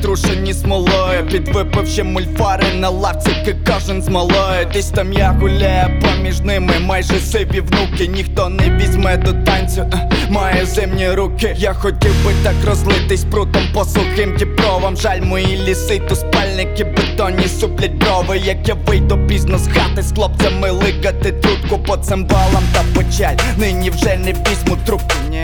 притрушені смолою, підвипивши мульфари на лавці, кожен з малою. Десь там я гуляю поміж ними, майже сиві внуки. Ніхто не візьме до танцю, має зимні руки. Я хотів би так розлитись прутом по сухим дібровам. Жаль, мої ліси, то спальники бетонні суплять брови. Як я вийду пізно з хати, з хлопцями ликати трутку по цимбалам та печаль. Нині вже не візьму трубку, ні.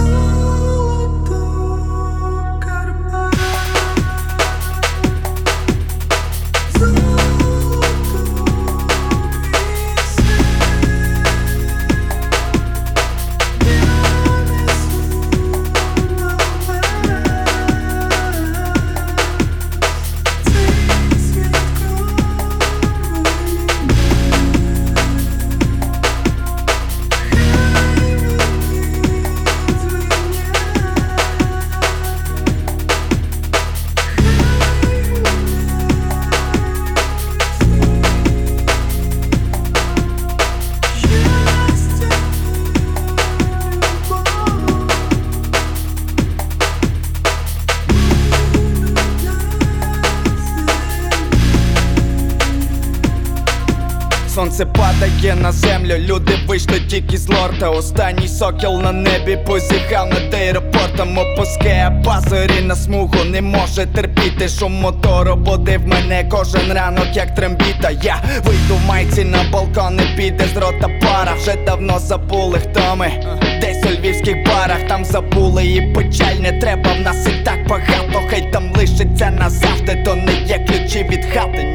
Сонце падає на землю, люди вийшли тільки з лорта. Останній сокіл на небі позіхав над аеропортом. Опускає пазурі на смугу, не може терпіти шум мотору. Будив мене кожен ранок, як трембіта. Я вийду в майці на балкон, і піде з рота пара. Вже давно забули, хто ми, десь у львівських барах. Там забули і печаль не треба, в нас і так багато. Хай там лишиться назавжди, то не є ключі від хати.